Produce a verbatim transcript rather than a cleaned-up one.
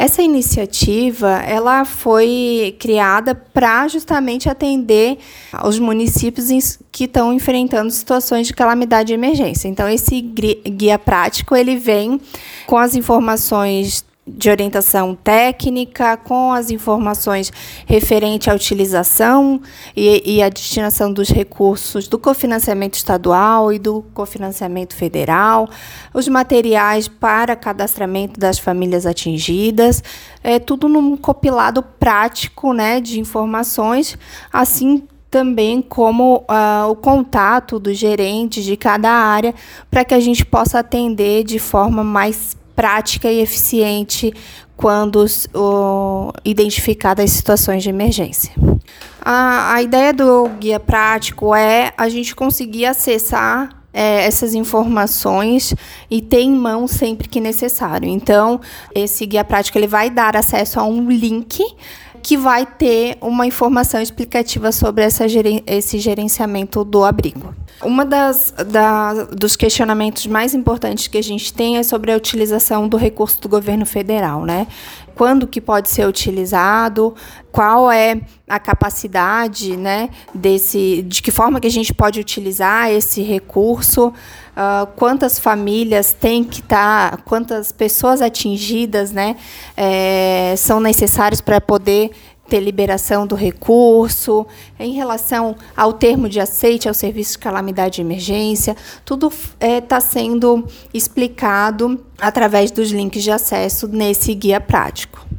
Essa iniciativa, ela foi criada para justamente atender os municípios que estão enfrentando situações de calamidade e emergência. Então, esse guia prático, ele vem com as informações de orientação técnica, com as informações referentes à utilização e, e à destinação dos recursos do cofinanciamento estadual e do cofinanciamento federal, os materiais para cadastramento das famílias atingidas, é tudo num compilado prático, né, de informações, assim também como uh, o contato dos gerentes de cada área, para que a gente possa atender de forma mais prática e eficiente quando uh, identificadas situações de emergência. A, a ideia do guia prático é a gente conseguir acessar é, essas informações e ter em mão sempre que necessário. Então, esse guia prático ele vai dar acesso a um link que vai ter uma informação explicativa sobre essa, esse gerenciamento do abrigo. Uma das da, dos questionamentos mais importantes que a gente tem é sobre a utilização do recurso do governo federal, né? Quando que pode ser utilizado, qual é a capacidade, né, desse, de que forma que a gente pode utilizar esse recurso, uh, quantas famílias tem que estar, tá, quantas pessoas atingidas, né, é, são necessárias para poder ter liberação do recurso, em relação ao termo de aceite ao serviço de calamidade e emergência, tudo está é, sendo explicado através dos links de acesso nesse guia prático.